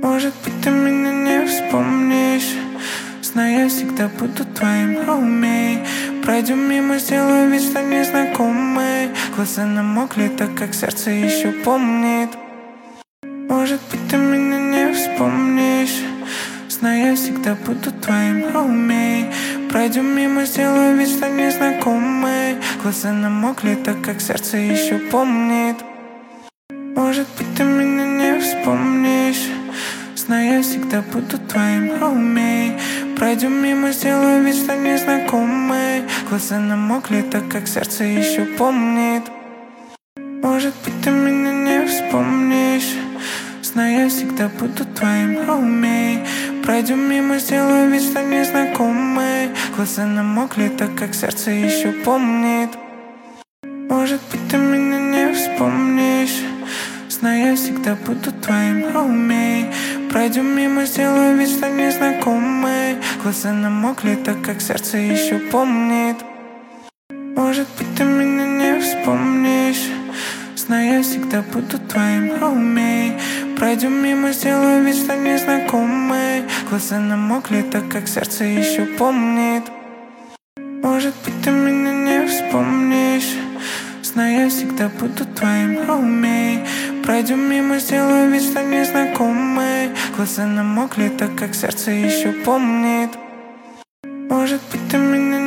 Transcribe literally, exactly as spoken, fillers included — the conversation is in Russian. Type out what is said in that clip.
Может быть, ты меня не вспомнишь, зная, я всегда буду твоим, homie. Пройдем мимо, сделаю вид, что незнакомы. Глаза намокли, так как сердце еще помнит. Может быть, ты меня не вспомнишь, зная, я всегда буду твоим, homie. Пройдем мимо, сделаю вид, что незнакомы. Глаза намокли, так как сердце еще помнит. Может быть, ты меня не вспомнишь, зная, я всегда буду твоим, homie. Пройдем мимо, сделаю вид, что незнакомы. Глаза намокли, так как сердце еще помнит. Может быть, ты меня не вспомнишь, зная, я всегда буду твоим, homie. Пройдем мимо, сделаю вид, что незнакомы. Глаза намокли, так как сердце еще помнит. Может быть, ты меня не вспомнишь, зная, я всегда буду твоим, homie. Пройдем мимо, сделаю вид, что незнакомы. Глаза намокли, так как сердце еще помнит. Может быть, ты меня не вспомнишь, зная, я всегда буду твоим, homie. Пройдем мимо, сделаю вид, что незнакомы. Глаза намокли, так как сердце еще помнит. Может быть, ты меня не вспомнишь, зная, я всегда буду твоим, homie. Пройдем мимо, сделаю вид, что незнакомы. Глаза намокли, так как сердце еще помнит. Может быть, ты меня